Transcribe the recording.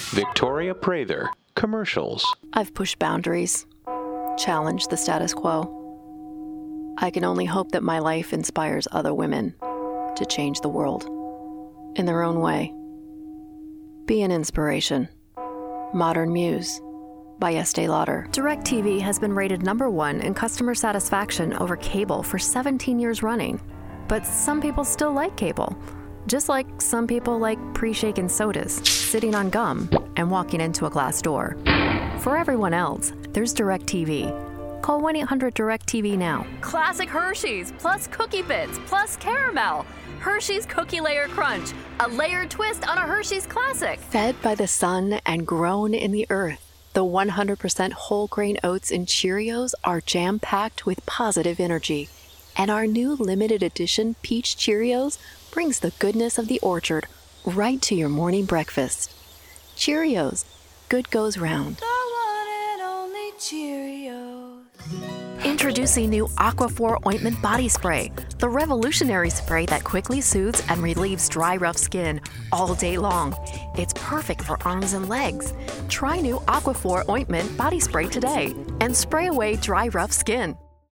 Victoria Prather, commercials. I've pushed boundaries, challenged the status quo. I can only hope that my life inspires other women to change the world in their own way. Be an inspiration. Modern Muse by Estee Lauder. DirecTV has been rated #1 in customer satisfaction over cable for 17 years running. But some people still like cable. Just like some people like pre-shaken sodas, sitting on gum, and walking into a glass door. For everyone else, there's DirecTV. Call 1-800-DirecTV now. Classic Hershey's, plus Cookie Bits, plus caramel. Hershey's Cookie Layer Crunch, a layered twist on a Hershey's Classic. Fed by the sun and grown in the earth, the 100% whole grain oats in Cheerios are jam-packed with positive energy. And our new limited edition Peach Cheerios brings the goodness of the orchard right to your morning breakfast. Cheerios, good goes round. The one and only Cheerios. Introducing new Aquaphor Ointment Body Spray, the revolutionary spray that quickly soothes and relieves dry, rough skin all day long. It's perfect for arms and legs. Try new Aquaphor Ointment Body Spray today and spray away dry, rough skin.